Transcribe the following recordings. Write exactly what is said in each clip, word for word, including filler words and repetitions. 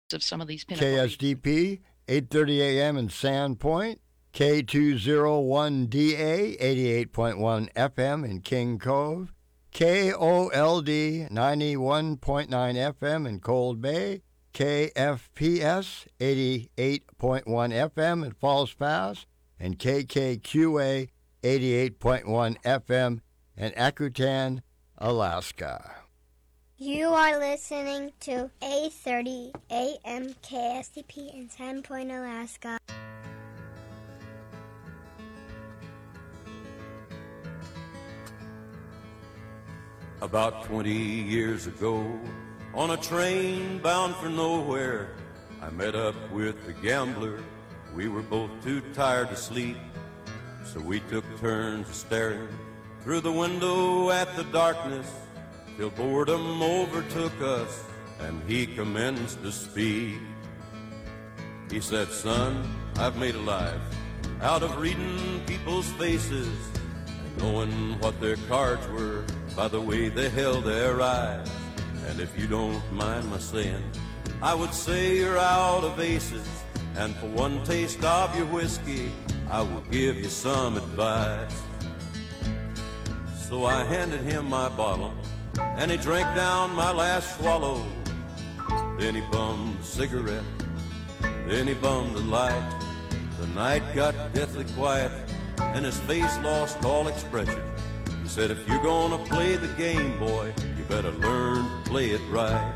of some of these pinnacle K S D P, eight thirty A M in Sandpoint, K two oh one D A, eighty-eight point one F M in King Cove, K O L D, ninety-one point nine F M in Cold Bay, K F P S, eighty-eight point one F M in Falls Pass, and K K Q A, eighty-eight point one F M in Akutan, Alaska. You are listening to eight thirty A M K S D P in Sandpoint, Alaska. About twenty years ago, on a train bound for nowhere, I met up with a gambler. We were both too tired to sleep, so we took turns staring through the window at the darkness, till boredom overtook us and he commenced to speak. He said, "Son, I've made a life out of reading people's faces and knowing what their cards were by the way they held their eyes. And if you don't mind my saying, I would say you're out of aces, and for one taste of your whiskey, I will give you some advice." So I handed him my bottle, and he drank down my last swallow. Then he bummed a cigarette, then he bummed a light. The night got deathly quiet, and his face lost all expression. He said, "If you're gonna play the game, boy, you better learn to play it right."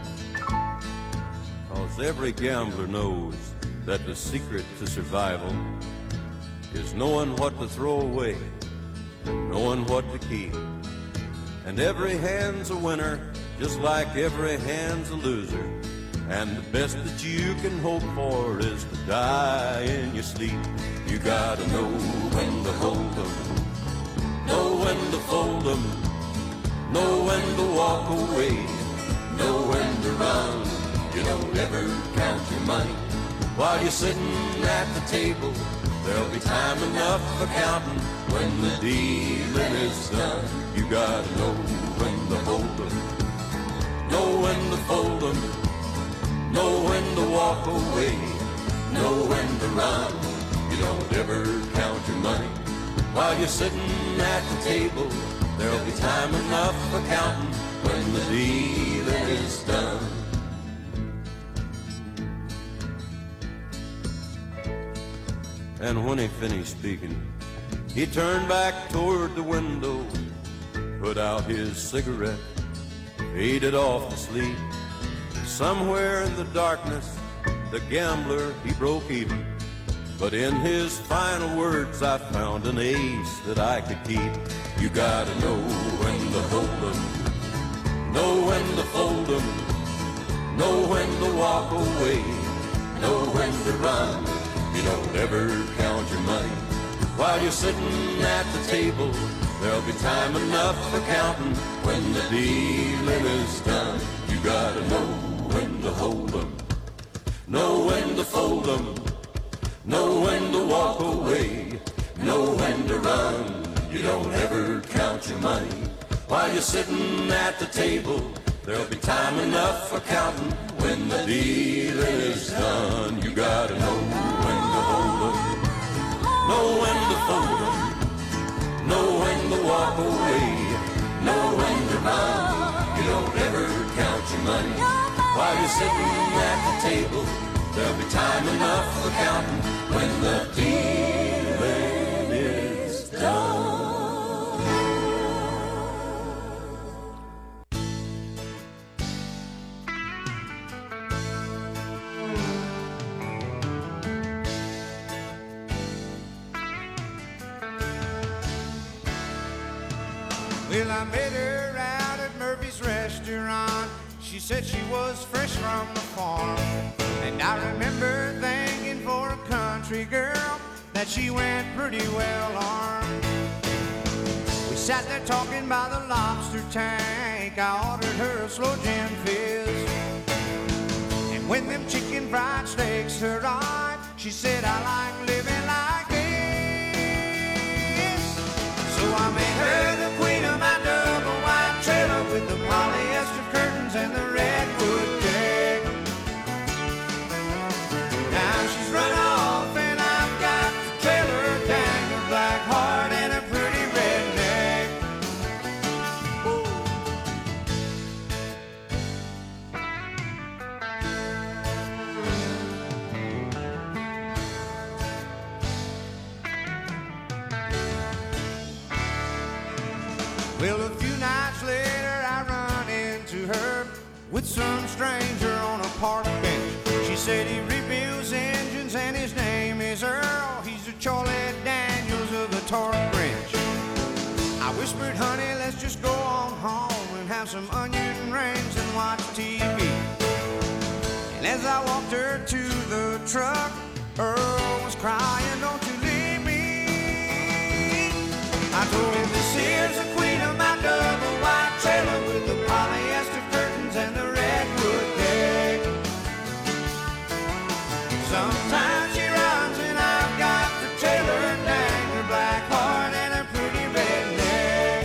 'Cause every gambler knows that the secret to survival is knowing what to throw away, knowing what to keep. And every hand's a winner, just like every hand's a loser. And the best that you can hope for is to die in your sleep. You gotta know when to hold 'em, know when to fold 'em, know when to walk away, know when to run. You don't ever count your money while you're sitting at the table. There'll be time enough for counting when the dealing is done. You gotta know when to hold 'em, know when to fold 'em, know when to walk away, know when to run. You don't ever count your money while you're sitting at the table. There'll be time enough for counting when the dealing is done. And when he finished speaking, he turned back toward the window, put out his cigarette, faded off to sleep. Somewhere in the darkness, the gambler, he broke even. But in his final words, I found an ace that I could keep. You gotta know when to hold 'em, know when to fold 'em, know when to walk away, know when to run. You don't ever count your money while you're sitting at the table. There'll be time enough for counting when the dealing is done. You gotta know when to hold 'em, know when to fold 'em, know when to walk away, know when to run. You don't ever count your money while you're sitting at the table. There'll be time enough for counting when the dealing is done. You gotta know when to hold 'em, know when to fold 'em, know when to walk away, know when to run. You don't ever count your money while you're sitting at the table. There'll be time enough for counting when the dealing is done. Well, I met her out at Murphy's restaurant. She said she was fresh from the farm, and I remember thinking for a country girl that she went pretty well armed. We sat there talking by the lobster tank. I ordered her a slow gin fizz, and when them chicken fried steaks arrived, she said, "I like living like this." So I made her the queen of my double wide trailer with the polyester curtains and the redwood deck. Well, a few nights later I run into her with some stranger on a park bench. She said he rebuilds engines and his name is Earl. He's the Charlie Daniels of the torque wrench. I whispered, honey, let's just go on home and have some onion rings and watch T V. And as I walked her to the truck, Earl was crying, don't you leave me. I told him, this here's the queen of my double wide trailer with the polyester curtains and the redwood deck. Sometimes she runs and I've got the trailer and dang her black heart and her pretty red neck.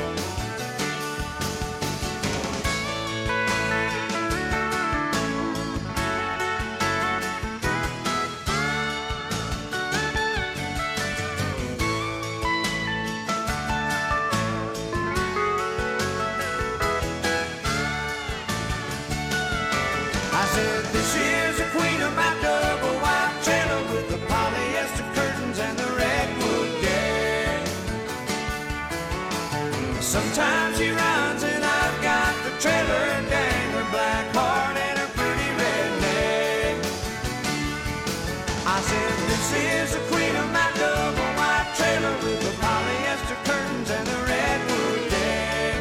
I said, this is the queen of my double wide trailer with the polyester curtains and the redwood deck. Sometimes she runs and I've got the trailer and dang her black heart and her pretty red neck. I said, this is the queen of my double wide trailer with the polyester curtains and the redwood deck.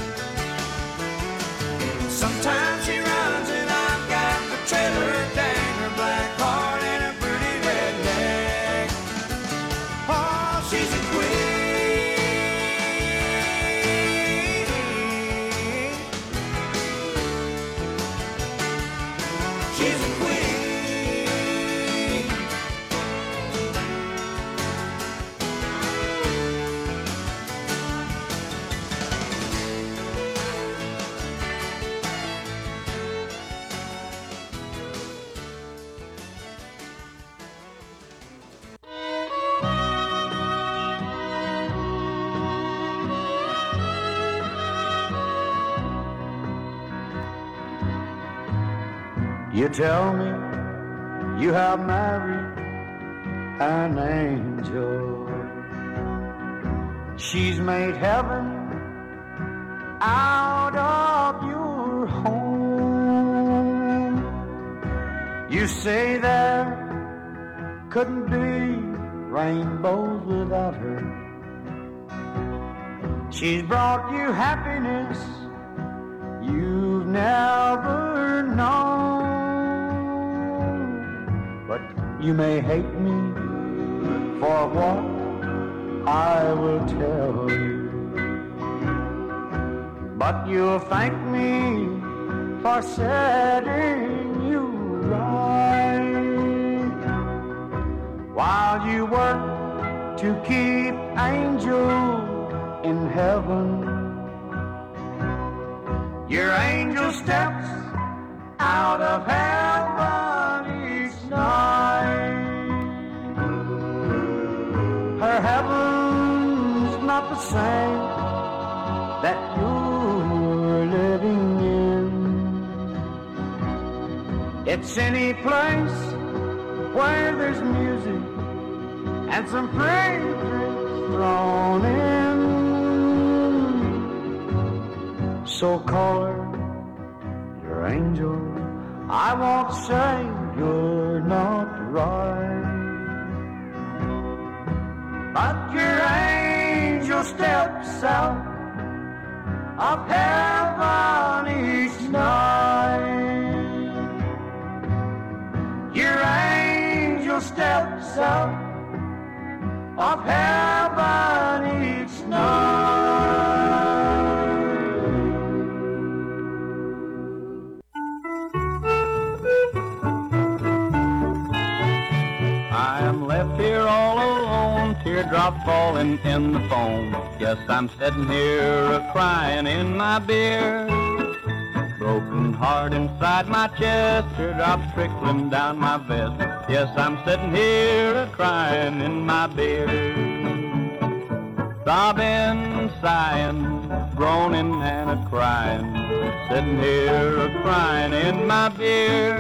Sometimes she runs and I've got the trailer, dang her black heart and her pretty red neck. Oh, she's a queen. She's a queen. You tell me you have married an angel. She's made heaven out of your home. You say there couldn't be rainbows without her. She's brought you happiness you've never known. But you may hate me for what I will tell you, but you'll thank me for setting you right. While you work to keep Angel in heaven, your angel steps out of heaven each night. Her heaven's not the same that you're living in. It's any place where there's music and some pretty drinks thrown in. So call her your angel. I won't say you're not right, but your angel steps out of heaven each night. Your angel steps out of heaven each night. I am left here all alone, teardrops falling in the foam. Yes, I'm sitting here a-crying in my beer. Broken heart inside my chest, teardrops trickling down my vest. Yes, I'm sitting here a-crying in my beer. Sobbing, sighing, groaning and a-crying, sitting here a-crying in my beer.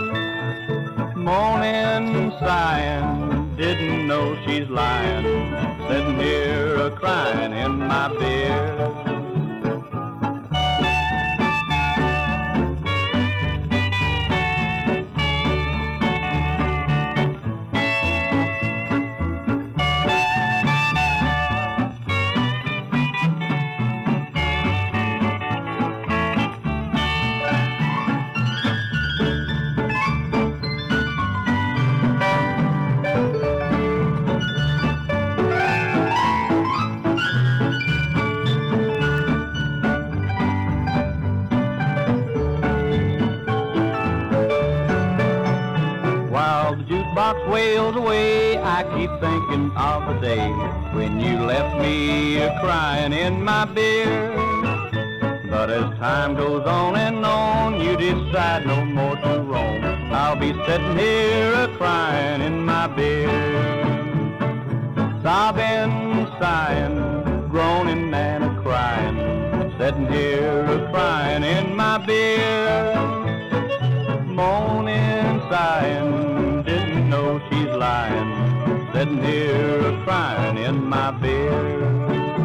Moaning, sighing, didn't know she's lying, sitting here a-crying in my beer. while the jukebox wails away, I keep thinking of the day when you left me a-crying in my beer. But as time goes on and on, you decide no more to roam. I'll be sitting here a-crying in my beer. Sobbing, sighing, groaning and a-crying, sitting here a-crying in my beer. Moaning, sighing, didn't know she's lying, sitting here a-crying in my beer.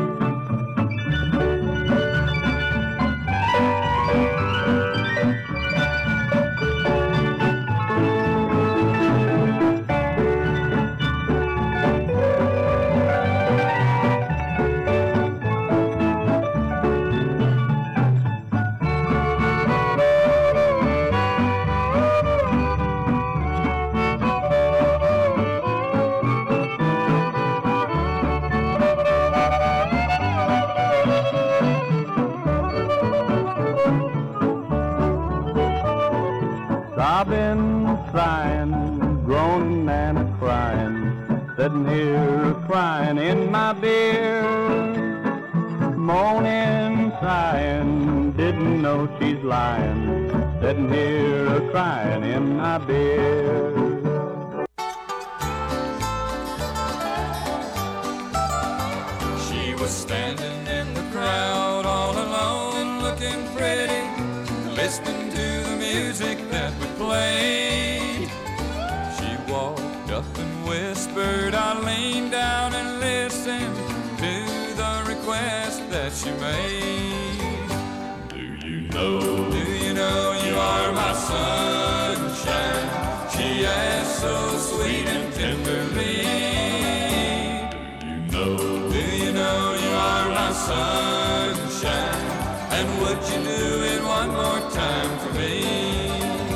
Sobbing, sighing, groaning and a-crying, sitting here a-crying in my beer. Moaning, sighing, didn't know she's lying, sitting here a-crying in my beer. She was standing in the crowd all alone, looking pretty, listening to the music that we played. She walked up and whispered, I leaned down and listened to the request that she made. Do you know, do you know you are my sunshine? She asked so sweet and tenderly. Do you know, do you know you are my sunshine? And would you do it one more time for me?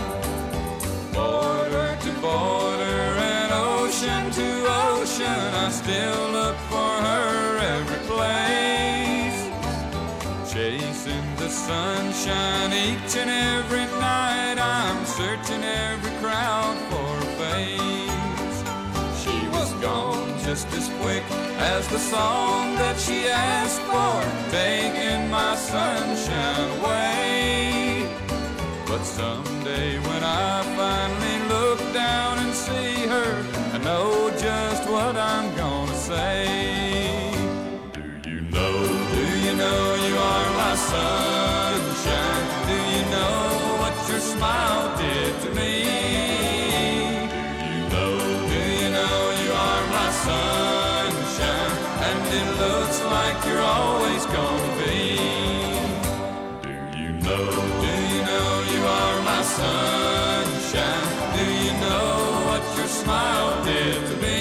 Border to border and ocean to ocean, I still look for her every place. Chasing the sunshine each and every night, I'm searching every crowd for a face. She was gone just as quick as the song that she asked for, taking my sunshine away. But someday when I finally look down and see her, I know just what I'm gonna say. Do you know, do you know you are my sunshine? Do you know what your smile did to me? Do you know, do you know you are my sunshine? And it looks like you're always gonna be. Do you know, do you know you are my sunshine? Do you know what your smile did to me?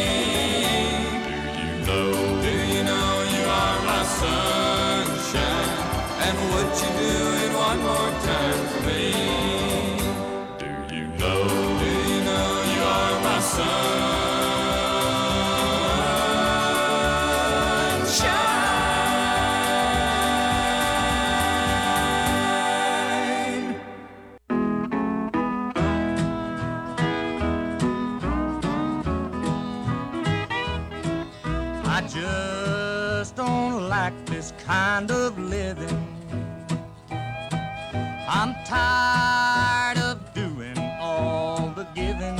Do you know, do you know you are my sunshine? And would you do it one more time for me? Do you know, do you know you are my sunshine? I just don't like this kind of living. I'm tired of doing all the giving.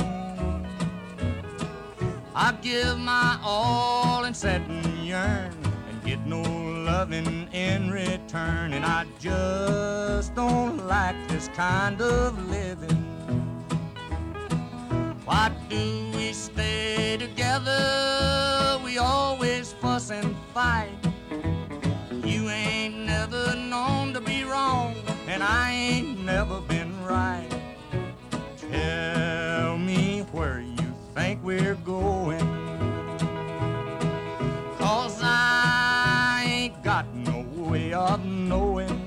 I give my all and sit and yearn and get no loving in return. And I just don't like this kind of living. Why do we stay together? We always fuss and fight. You ain't never known to be wrong, and I ain't never been right. Tell me where you think we're going, 'cause I ain't got no way of knowing.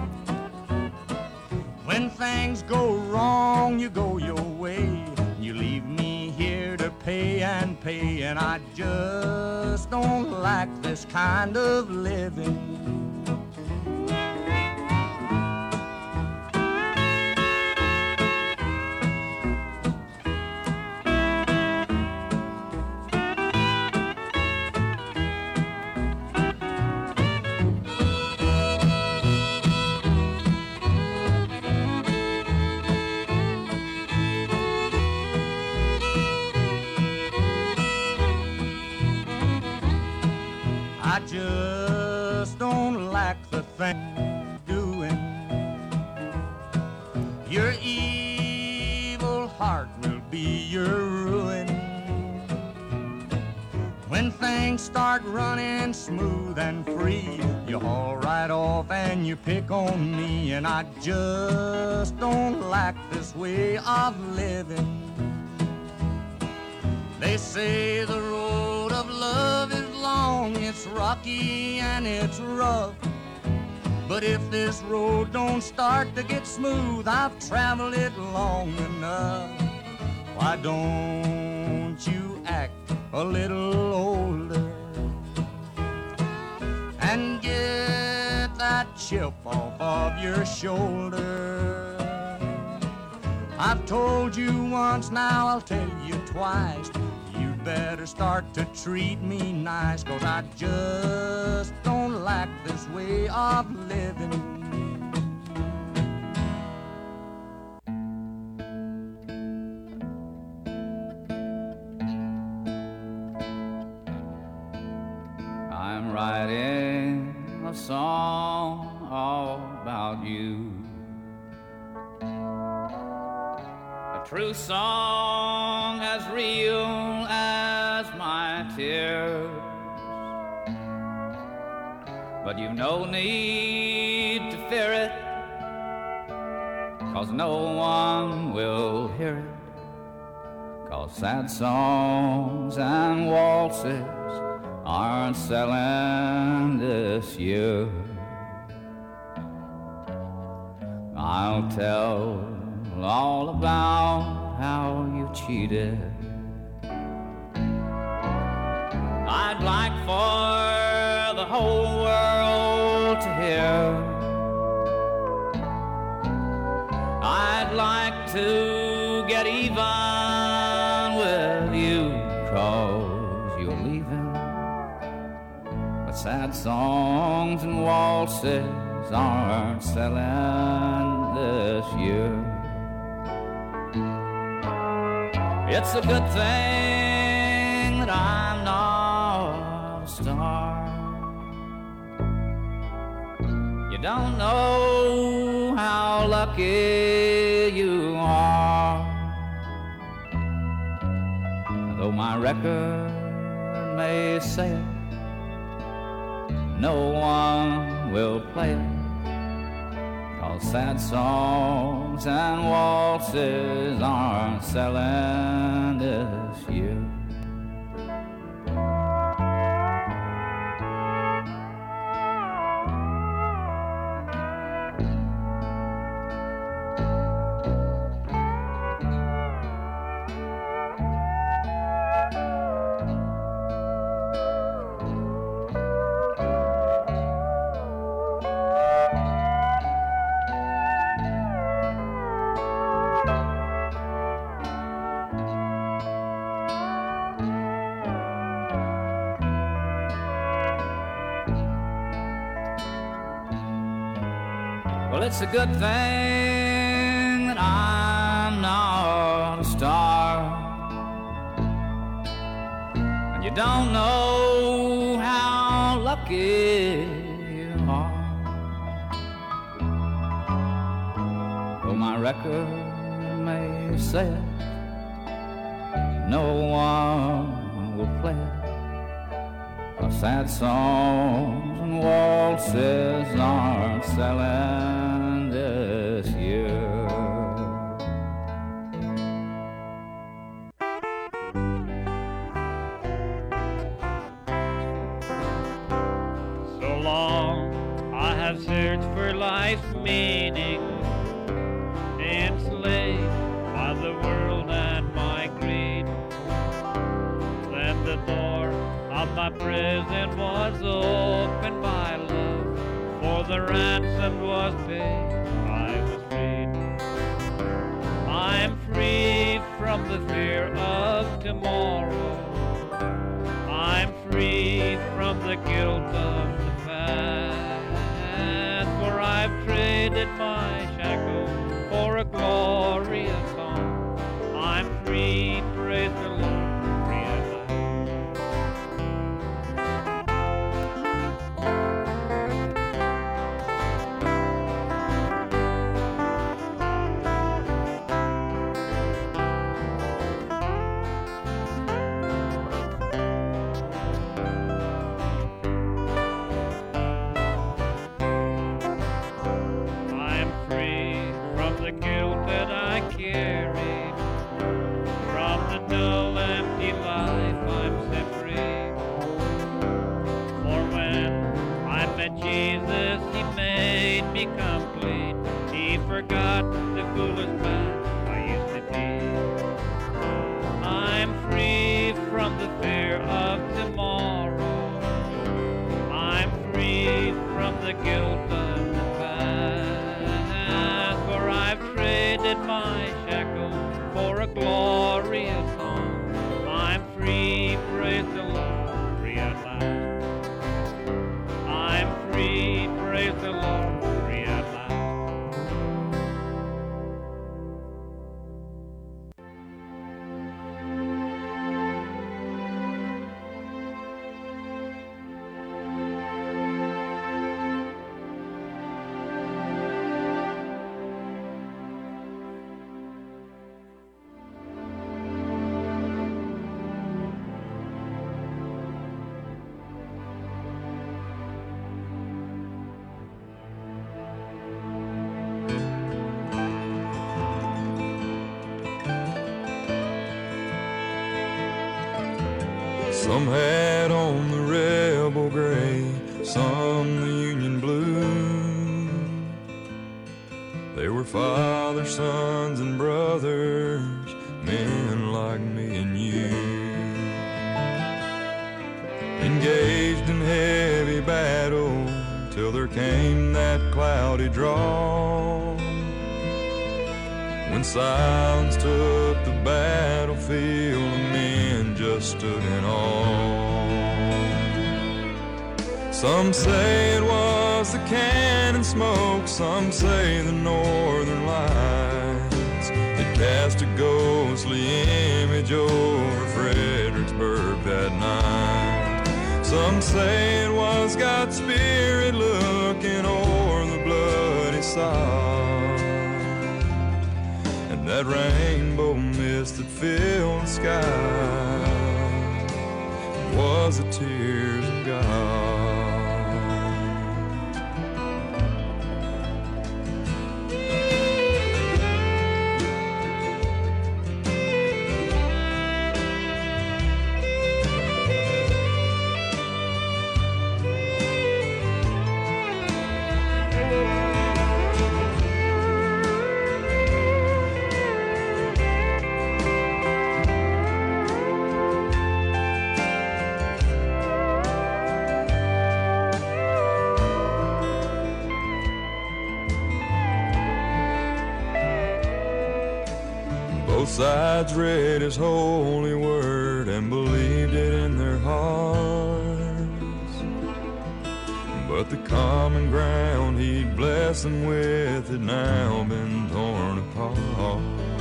When things go wrong, you go your way. You leave me here to pay and pay, and I just don't like this kind of living. I just don't like the thing you're doing. Your evil heart will be your ruin. When things start running smooth and free, you haul right off and you pick on me. And I just don't like this way of living. They say the road of love is long, it's rocky and it's rough. But if this road don't start to get smooth, I've traveled it long enough. Why don't you act a little older and get that chip off of your shoulder? I've told you once, now I'll tell you twice. You better start to treat me nice, 'cause I just don't like this way of living. I'm writing a song all about you, a true song as real as my tears. But you've no need to fear it, 'cause no one will hear it. 'Cause sad songs and waltzes aren't selling this year. I'll tell all about how you cheated. I'd like for the whole world to hear. I'd like to get even with you, 'cause you're leaving. But sad songs and waltzes aren't selling this year. It's a good thing that I'm not a star. You don't know how lucky you are. Though my record may say it, no one will play it. 'Cause sad songs and waltzes aren't selling this year. Well, it's a good thing that I'm not a star, and you don't know how lucky you are. Though my record may say it, no one will play it. 'Cause sad songs and waltzes aren't selling this year. So long I have searched for life's meaning, enslaved by the world and my greed. Then the door of my prison was opened by love, for the ransom was paid, I was freed. I'm free from the fear of tomorrow, I'm free from the guilt of the past, for I've traded my shackles for a glorious song. I'm free, praise the Lord, free at last. a glorious home. I'm free, praise the Lord, free at last. I'm free, praise the Lord, free at last. Some had on the rebel gray, some the Union blue. They were fathers, sons, and brothers, men like me and you. Engaged in heavy battle till there came that cloudy draw, when silence took the battlefield and men just stood in awe. Some say it was the cannon smoke, some say the northern lights. It cast a ghostly image over Fredericksburg that night. Some say it was God's Spirit looking o'er the bloody side, and that rainbow mist that filled the sky was the tears of God. Both sides read his holy word and believed it in their hearts, but the common ground he'd blessed them with had now been torn apart.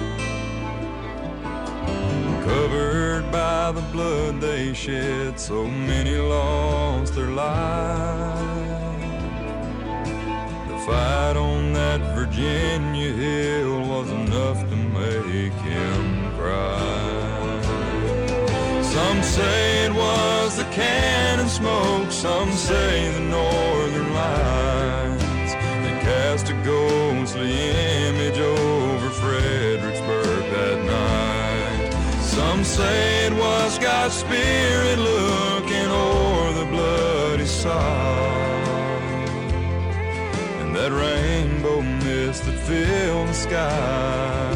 Covered by the blood they shed, so many lost their lives. The fight on that Virginia hill was enough to make him cry. Some say it was the cannon smoke, some say the northern lights that cast a ghostly image over Fredericksburg that night. Some say it was God's Spirit looking o'er the bloody side, and that rainbow mist that filled the sky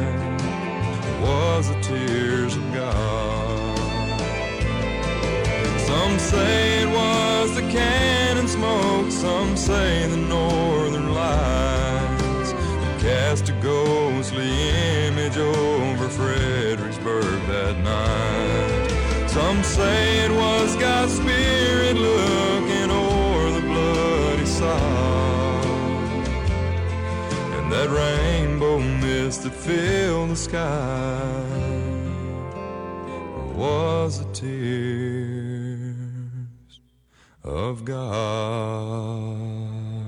was the tears of God. Some say it was the cannon smoke, some say the northern lights that cast a ghostly image over Fredericksburg that night. Some say it was God's Spirit looking o'er the bloody side, and that rainbow mist that filled the sky was the tears of God.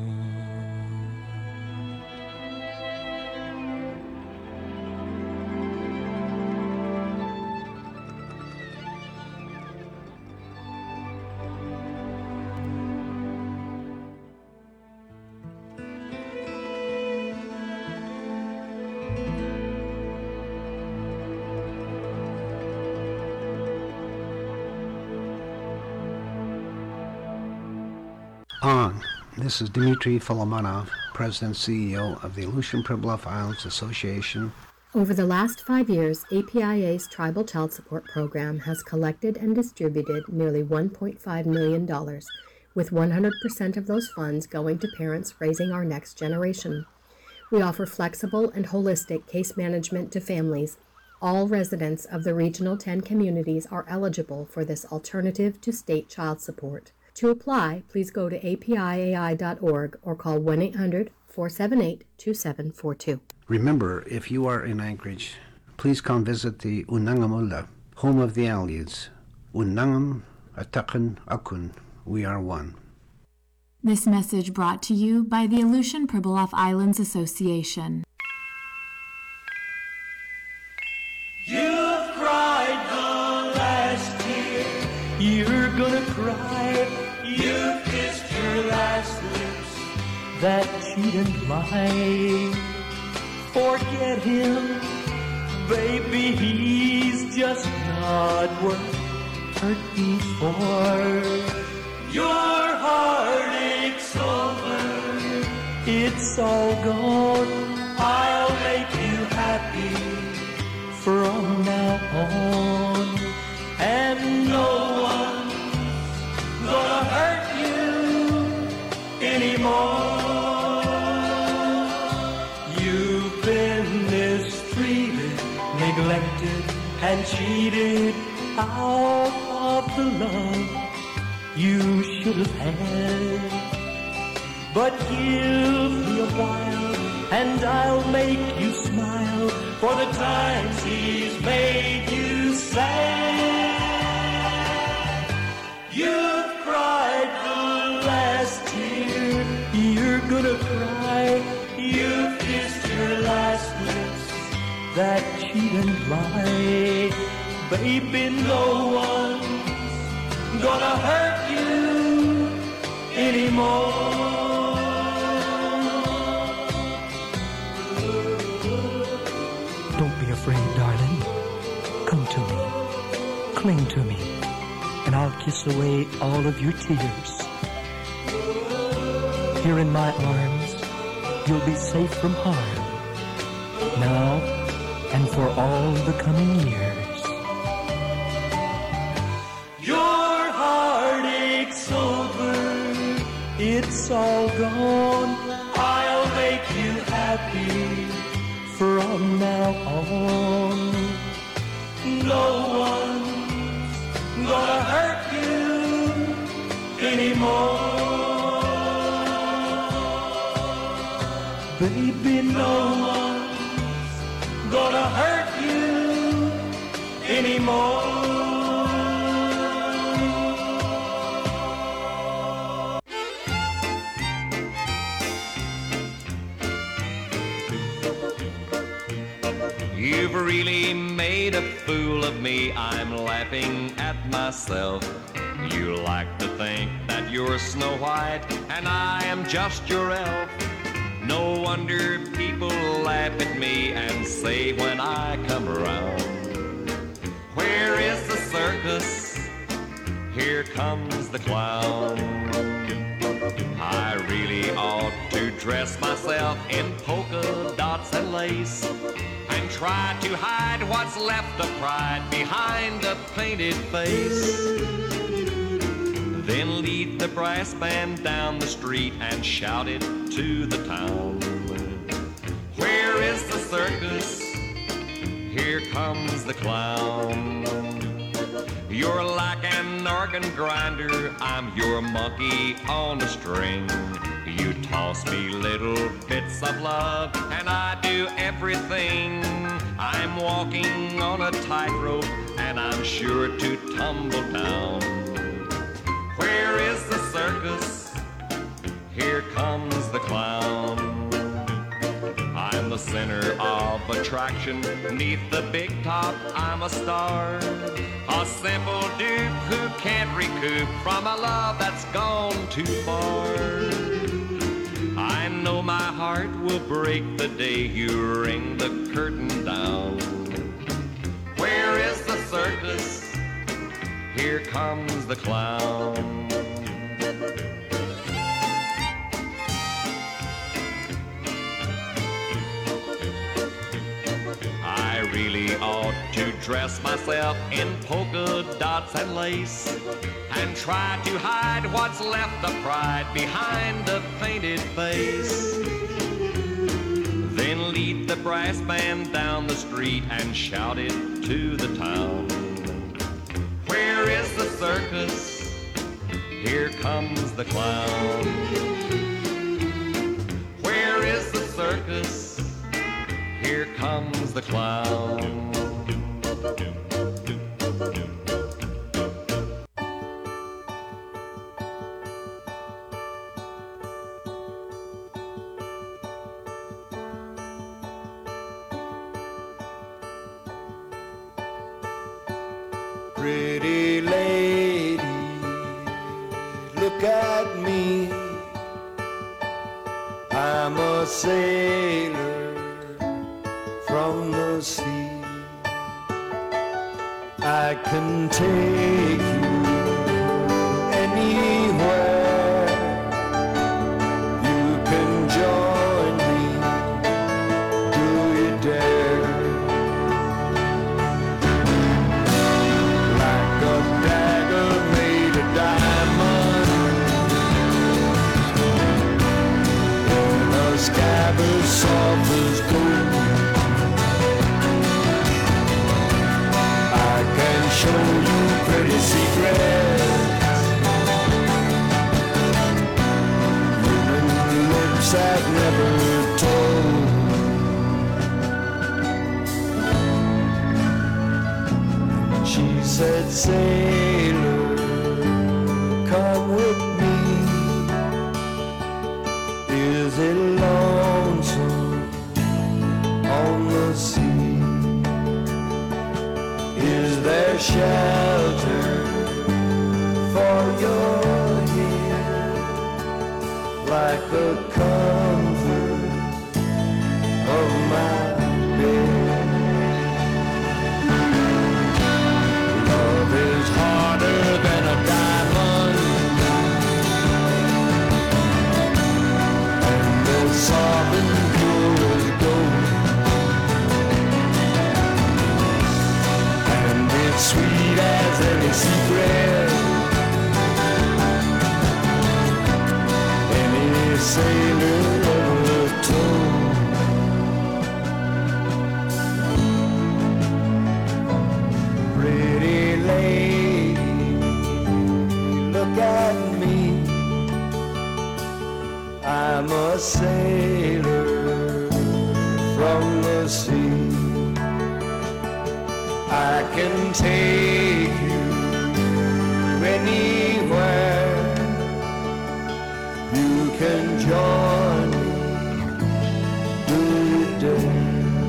On. This is Dmitry Filomonov, President and C E O of the Aleutian Pribilof Islands Association. Over the last five years, A P I A's Tribal Child Support Program has collected and distributed nearly one point five million dollars, with one hundred percent of those funds going to parents raising our next generation. We offer flexible and holistic case management to families All residents of the Regional ten communities are eligible for this alternative to state child support. To apply, please go to A P I A I dot org or call one eight hundred, four seven eight, two seven four two. Remember, if you are in Anchorage, please come visit the Unangamula, home of the Aleuts. Unangam, Atakan, Akun, we are one. This message brought to you by the Aleutian Pribilof Islands Association. You've cried the last tear, you're gonna cry. You've kissed your last lips that she didn't lie. Forget him, baby, he's just not worth hurting for. Your heartache's over, it's all gone. I'll make you happy from now on, and no one's gonna hurt you anymore. You've been mistreated, neglected, and cheated out of the love you should have had. But give me a while and I'll make you smile for the times he's made you sad. You've cried the last tear, you're gonna cry. You've kissed your last lips that she didn't lie. Baby, no one's gonna hurt you anymore. Don't be afraid, darling. Come to me, cling to me, and I'll kiss away all of your tears. Here in my arms, you'll be safe from harm, now and for all the coming years. Your heartache's over, it's all gone. I'll make you happy from now on. No one's gonna hurt you anymore. Baby, no one's gonna hurt you anymore. You've really made a fool of me, I'm laughing at myself. You like to think that you're Snow White and I am just your elf. No wonder people laugh at me and say when I come around, where is the circus? Here comes the clown. I really ought to dress myself in polka dots and lace and try to hide what's left of pride behind a painted face. Then lead the brass band down the street and shout it to the town. Where is the circus? Here comes the clown. You're like an organ grinder, I'm your monkey on a string. You toss me little bits of love and I do everything. I'm walking on a tightrope and I'm sure to tumble down. Where is the circus? Here comes the clown. I'm the center of attraction, neath the big top I'm a star. A simple dupe who can't recoup from a love that's gone too far. I know my heart will break the day you ring the curtain down. Where is the circus? Here comes the clown. I really ought to dress myself in polka dots and lace and try to hide what's left of pride behind a painted face. then lead the brass band down the street and shout it to the town. Where is the circus? Here comes the clown. Where is the circus? Here comes the clown. Pretty lady, look at me. I'm a sailor from the sea. I can take you anywhere. You can join me. Do you dare? Like a dagger made of diamond, in a scabbard soft as gold. I can show you pretty secrets human lips have never told. She said, sailor, come with me. Is it lonesome on the sea? Is there shelter for your head, like the comfort of my bed? Love is harder than a diamond, and as soft and pure as gold. Sweet as any secret any sailor ever told. Pretty lady, look at me. I'm a sailor from the sea. I can take you anywhere. You can join me. Do you dare?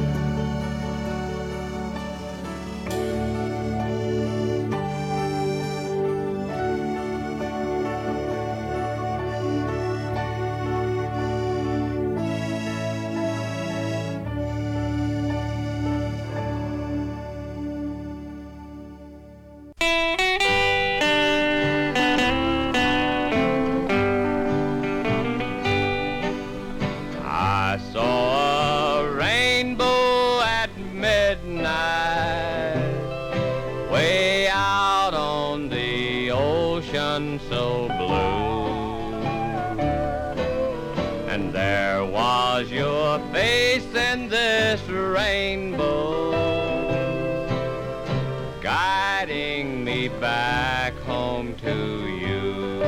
So blue, and there was your face in this rainbow, guiding me back home to you.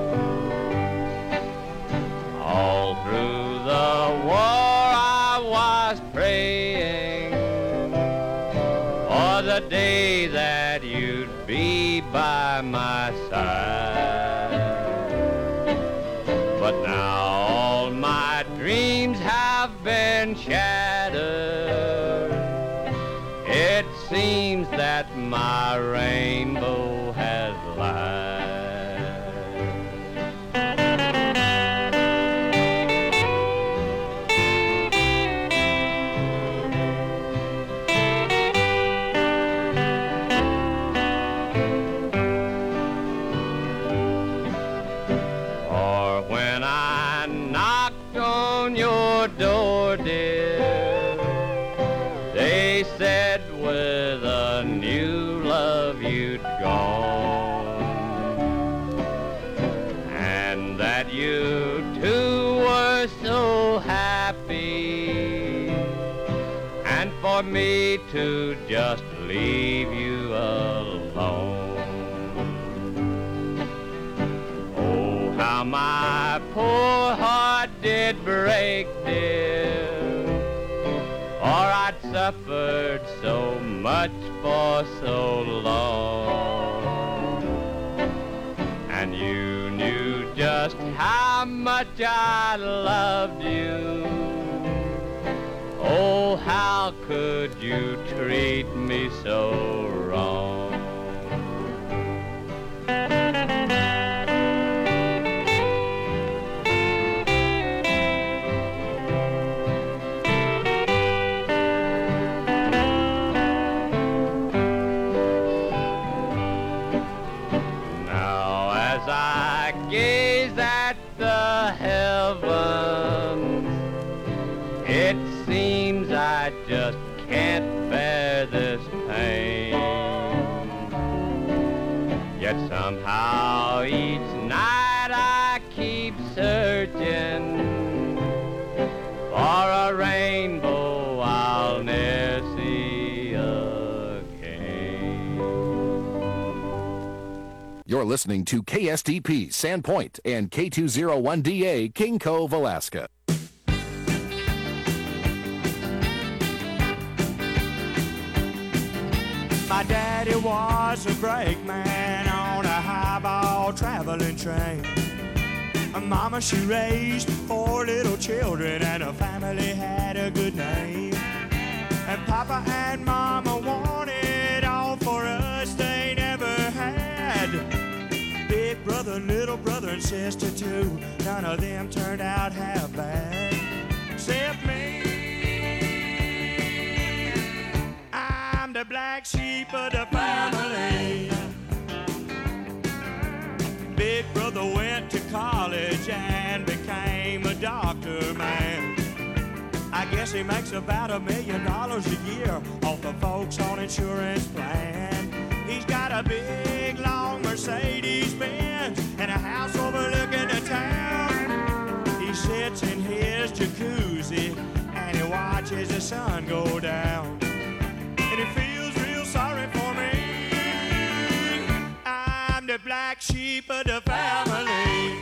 All through the war I was praying for the day that you'd be by my side. But now all my dreams have been shattered. It seems that my rainbow has lied. Door, dear, they said with a new love you'd gone, and that you two were so happy for me to just leave you alone. Oh, how my poor heart did break, dear, for I'd suffered so much for so long, and you knew just how much I loved you. Oh, how could you treat me so wrong? Gaze at the heavens, it seems I just can't bear this pain. Yet somehow each night I keep searching for a rainbow I'll never see again. You're listening to K S D P Sandpoint and K two oh one D A King Cove, Alaska. My daddy was a brakeman on a highball traveling train. Mama, she raised four little children and her family had a good name. And Papa and Mama wanted all for us they never had. Big brother, little brother, and sister too, none of them turned out half bad. Except me, I'm the black sheep of the family. Big brother went to college and became a doctor, man. I guess he makes about a million dollars a year off the folks on insurance plan. He's got a big, long Mercedes Benz and a house overlooking the town. He sits in his jacuzzi and he watches the sun go down. And he feels real sorry for me. I'm the black sheep of the family.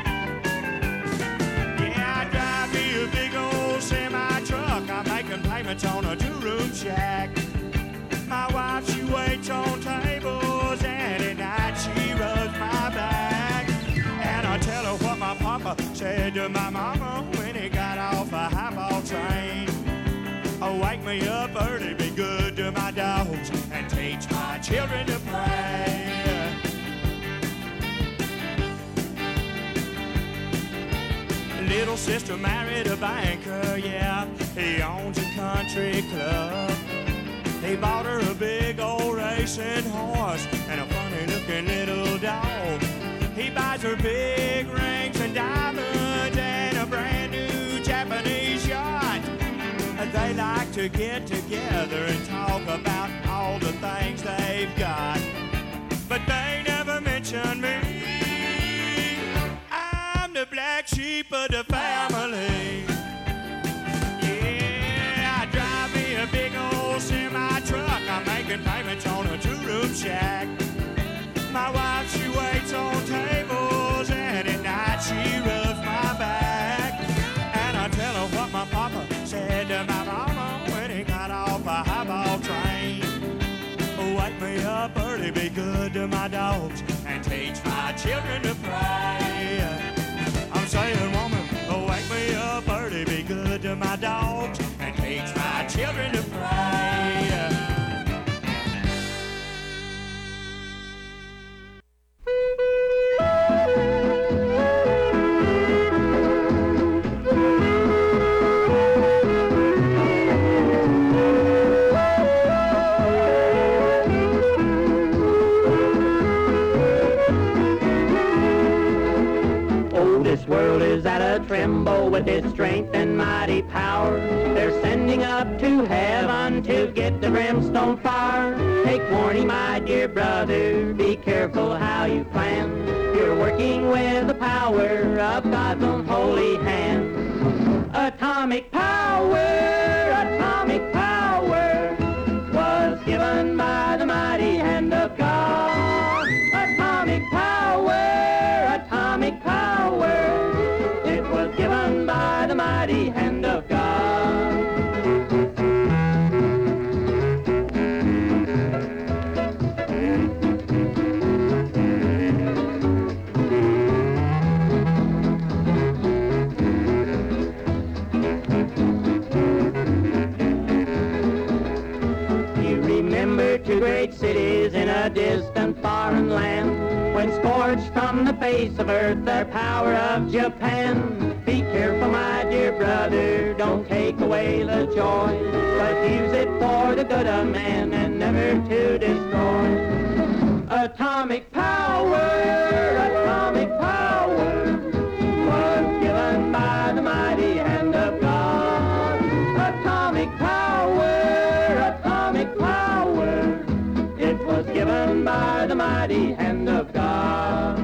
Yeah, I drive me a big old semi-truck. I'm making payments on a two-room shack. My wife, she waits on tables, and at night she rubs my back. And I tell her what my papa said to my mama when he got off a highball train. Oh, wake me up early, be good to my dogs, and teach my children to pray. Little sister married a banker, yeah, he owns a country club. He bought her a big old racing horse and a funny-looking little dog. He buys her big rings and diamonds and a brand-new Japanese yacht. And they like to get together and talk about all the things they've got. But they never mention me. I'm the black sheep of the family. Yeah, I drive me a big old semi-truck. I'm making payments on a two-room shack. My wife, she waits on tables, and at night she rubs my back. And I tell her what my papa said to my mama when he got off a highball train. Wake me up early, be good to my dogs, and teach my children to pray. I'm saying, woman, wake me up early, be good to my dogs, and teach my children to pray. This world is at a tremble with its strength and mighty power. They're sending up to heaven to get the brimstone fire. Take warning, my dear brother, be careful how you plan. You're working with the power of God's own holy hand. Atomic power, atomic power. given by the mighty hand of God. Atomic power, atomic power, it was given by the mighty hand of God. Two great cities in a distant foreign land, when scorched from the face of earth their power of Japan. Be careful, my dear brother, don't take away the joy, but use it for the good of man and never to destroy. Atomic power, atomic power, was given by the mighty hand of God. Atomic power, atomic power, it was given by the mighty hand of God.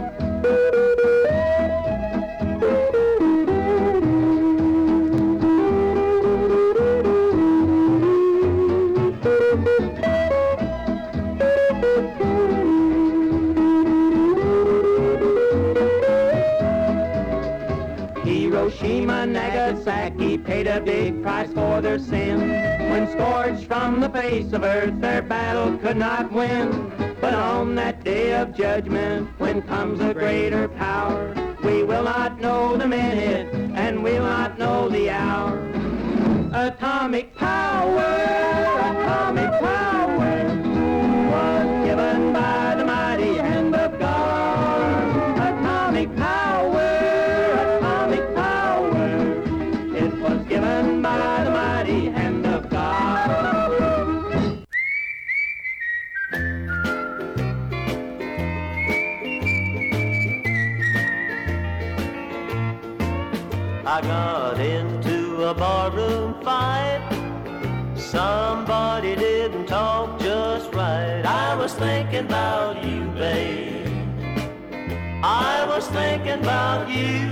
Hiroshima, Nagasaki paid a big price for their sin. When scorched from the face of earth, their battle could not win. But on that day of judgment, when comes a greater power, we will not know the minute, and we'll not know the hour. Atomic power, atomic power, was given by the mighty hand of God. Atomic power, atomic power, it was given by the mighty hand of God. I got into a barroom fight. Somebody didn't talk just right. I was thinking about you, babe. I was thinking about you.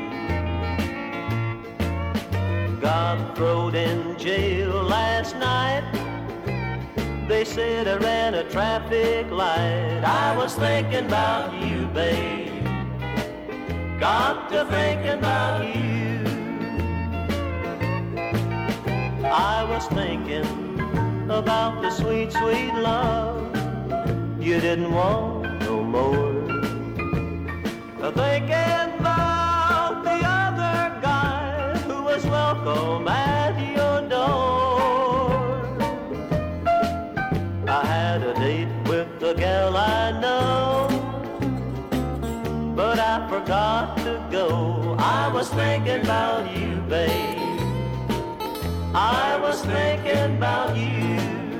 Got thrown in jail last night. They said I ran a traffic light. I was thinking about you, babe. Got to thinking about you. I was thinking about the sweet, sweet love you didn't want no more. Thinking about the other guy who was welcome at your door. I had a date with the gal I know, but I forgot to go. I was thinking about you, babe. I was thinking about you.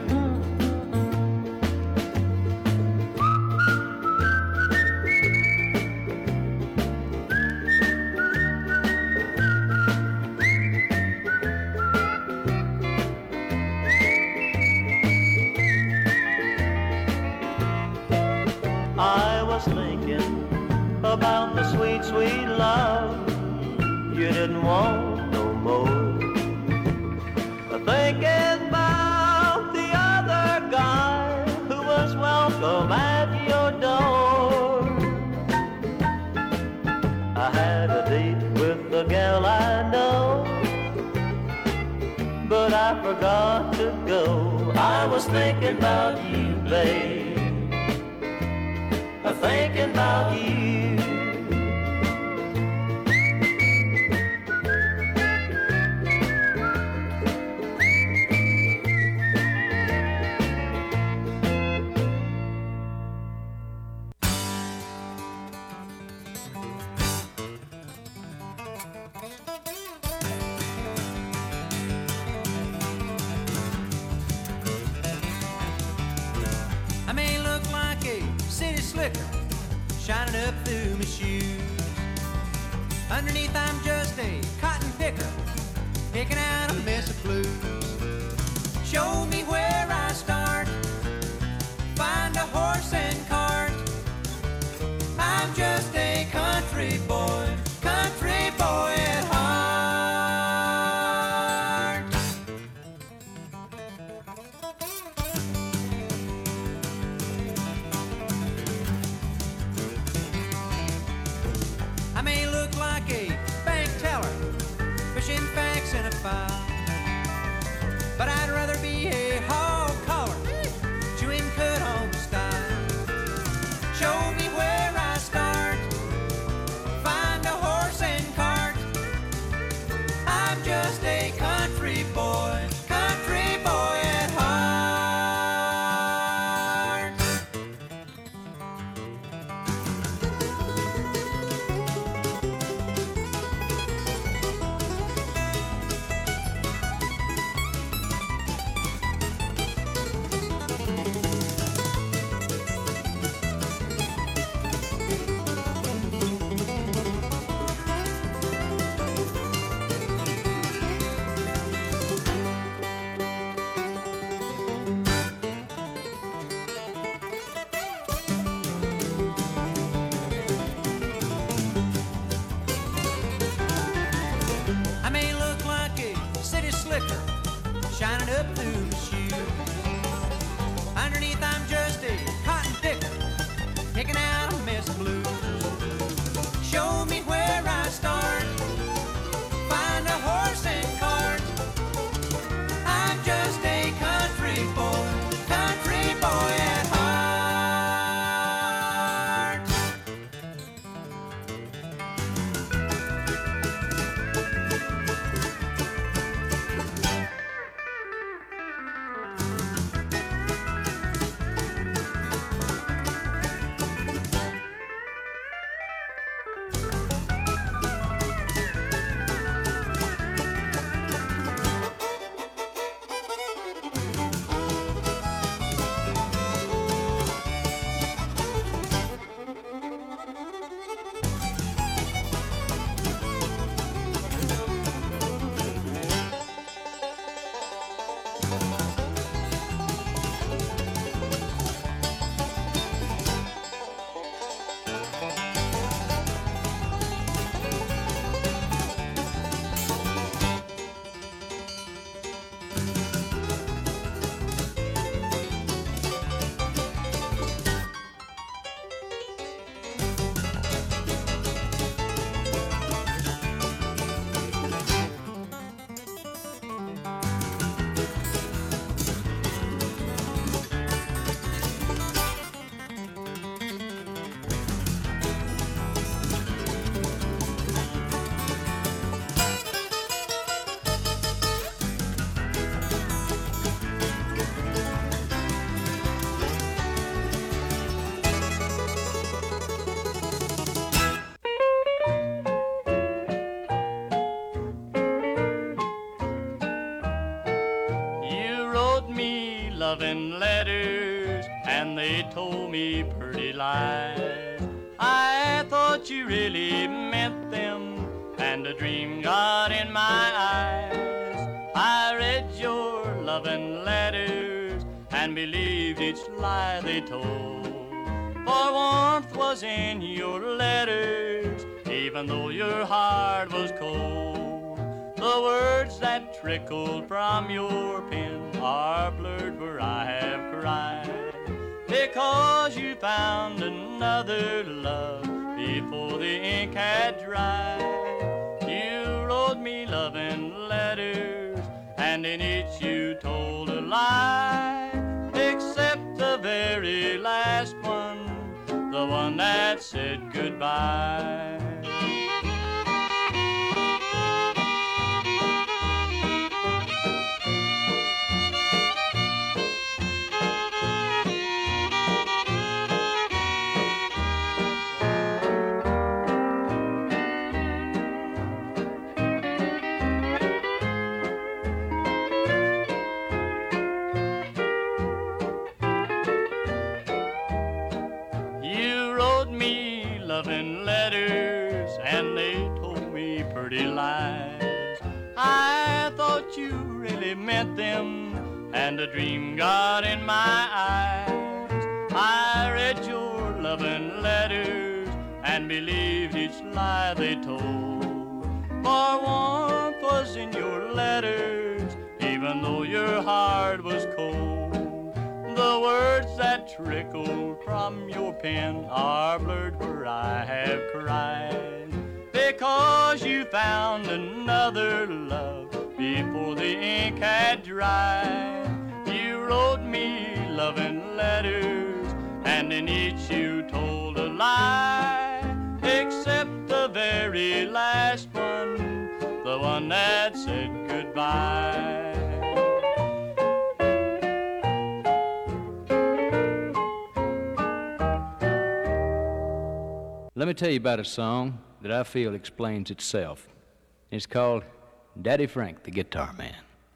I was thinking about the sweet, sweet love you didn't want no more. Thinking about the other guy who was welcome at your door. I had a date with the gal I know, but I forgot to go. I was thinking about you, babe. Thinking about you. I may look like a city slicker shining up through my shoes. Underneath I'm just a cotton picker picking out a mess of blues. Show me where I start, find a horse and cart. I'm just a country boy, country boy at heart. I may look like a bank teller, fishing facts in a file, but I'd rather be a hog caller, chewing cut on style. Show me where I start, find a horse and cart. I'm just a country boy, country boy at heart. I may look like a city slicker, shining up through the shoe. Underneath I'm just a cotton picker, picking out a mess of blues. Show me where I start, find a horse and cart. I'm just a country boy, country boy at heart. Loving letters, and they told me pretty lies. I thought you really meant them, and a dream got in my eyes. I read your loving letters and believed each lie they told. For warmth was in your letters, even though your heart was cold. The words that trickled from your pen are blurred where I have cried, because you found another love before the ink had dried. You wrote me loving letters, and in each you told a lie, except the very last one, the one that said goodbye. Loving letters, and they told me pretty lies. I thought you really meant them, and a dream got in my eyes. I read your loving letters and believed each lie they told. For warmth was in your letters, even though your heart was cold. The words that trickled from your pen are blurred where I have cried, because you found another love before the ink had dried. You wrote me loving letters, and in each you told a lie, except the very last one, the one that said goodbye. Let me tell you about a song that I feel explains itself. It's called Daddy Frank, the Guitar Man.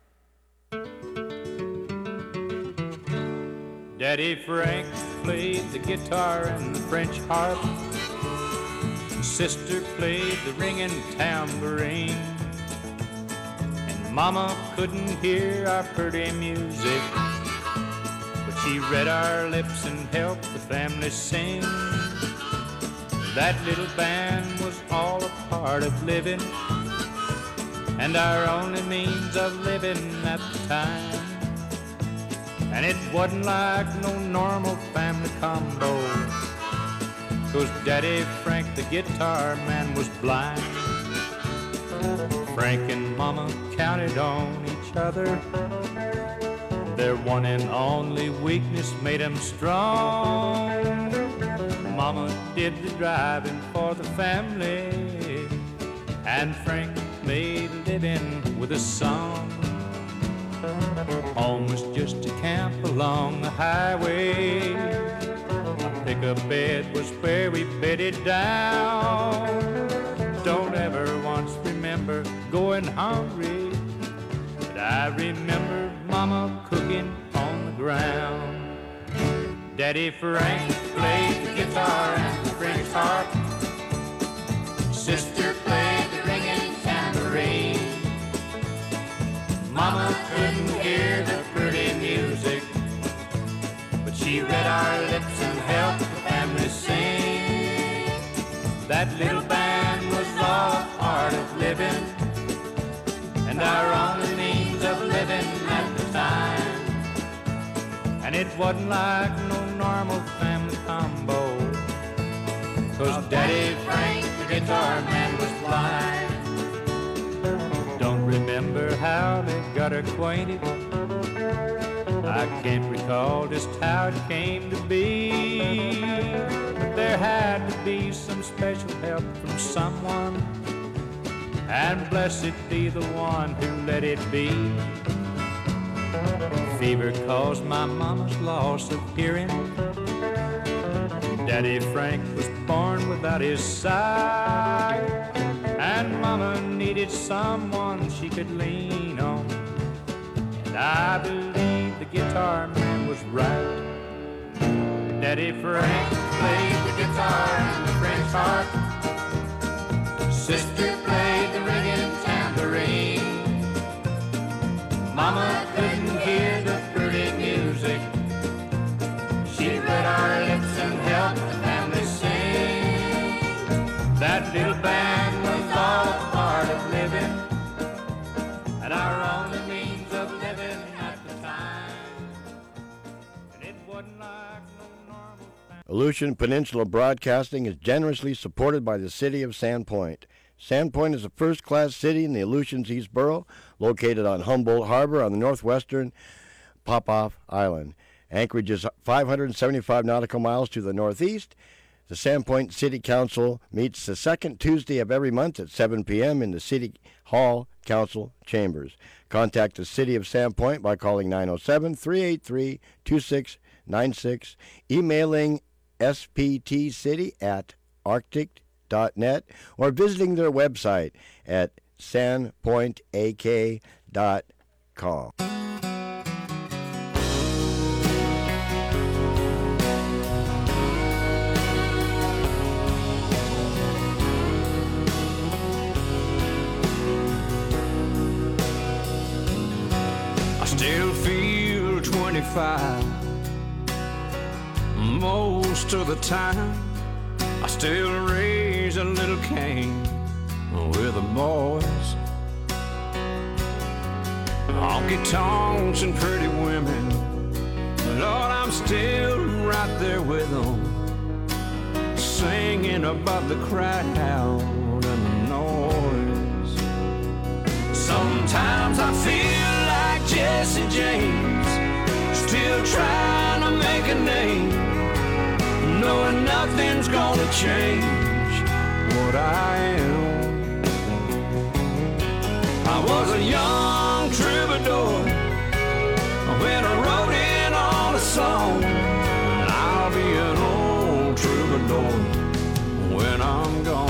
Daddy Frank played the guitar and the French harp. Sister played the ringing tambourine. And Mama couldn't hear our pretty music, but she read our lips and helped the family sing. That little band was all a part of living, and our only means of living at the time. And it wasn't like no normal family combo, 'cause Daddy Frank the guitar man was blind. Frank and Mama counted on each other. Their one and only weakness made them strong. Mama did the driving for the family, and Frank made a living with a song. Home was just a camp along the highway. A pickup bed was where we bedded down. Don't ever once remember going hungry, but I remember Mama cooking on the ground. Daddy Frank played the guitar and the French harp. Sister played the ringing tambourine. Mama couldn't hear the pretty music, but she read our lips and helped the family sing. That little band was all a part of living, and our only means of living at the time. And it wasn't like no normal family combo, 'cause Daddy Frank the guitar man was blind. Don't remember how they got acquainted, I can't recall just how it came to be, but there had to be some special help from someone, and blessed be the one who let it be. Fever caused my mama's loss of hearing. Daddy Frank was born without his sight, and Mama needed someone she could lean on. And I believe the guitar man was right. Daddy Frank played the guitar and the French harp. Sister played the ringing tambourine. Mama couldn't hear the pretty music. She read our lips and helped the family sing. That little band was all a part of living, and our only means of living at the time. And it wasn't like no normal family. Aleutian Peninsula Broadcasting is generously supported by the city of Sandpoint. Sandpoint is a first-class city in the Aleutians East Borough, located on Humboldt Harbor on the northwestern Popoff Island. Anchorage is five hundred seventy-five nautical miles to the northeast. The Sandpoint City Council meets the second Tuesday of every month at seven p.m. in the City Hall Council Chambers. Contact the City of Sandpoint by calling nine oh seven, three eight three, two six nine six, emailing s p t city at arctic dot net, or visiting their website at sandpoint a k dot com. I still feel twenty-five most of the time. I still raise a little cane with the boys. Honky tonks and pretty women, Lord, I'm still right there with them, singing above the crowd and the Sometimes I feel like Jesse James, still trying to make a name, knowing nothing's gonna change what I am. I was a young troubadour when I wrote in on a song, and I'll be an old troubadour when I'm gone.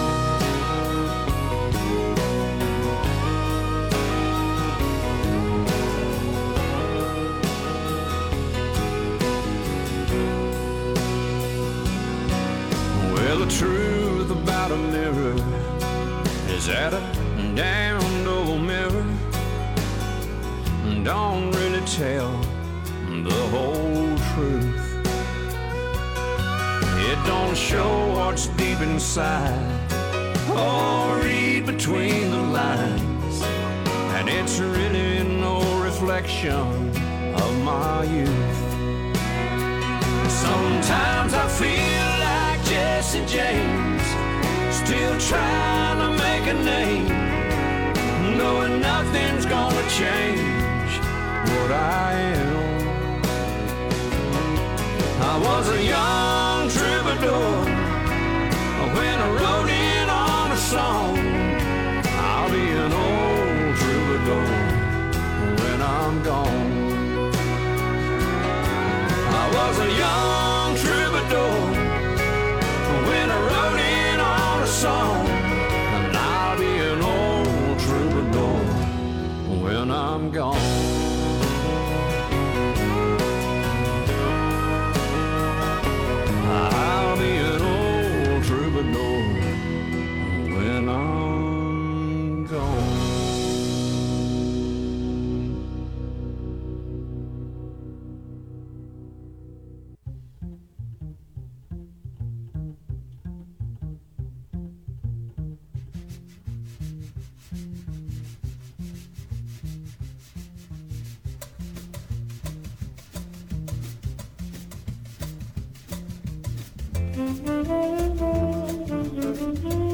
Well, the truth about a mirror is that a damned old mirror don't really tell the whole truth. It don't show what's deep inside or read between the lines, and it's really no reflection of my youth. Sometimes I feel like Jesse James, still trying to make a name, knowing nothing's gonna change what I am. I was a young troubadour when I wrote in on a song. I'll be an old troubadour when I'm gone. I was a young troubadour when I wrote in on a song, and I'll be an old troubadour when I'm gone. I'll be an old troubadour when I'm gone. Thank you.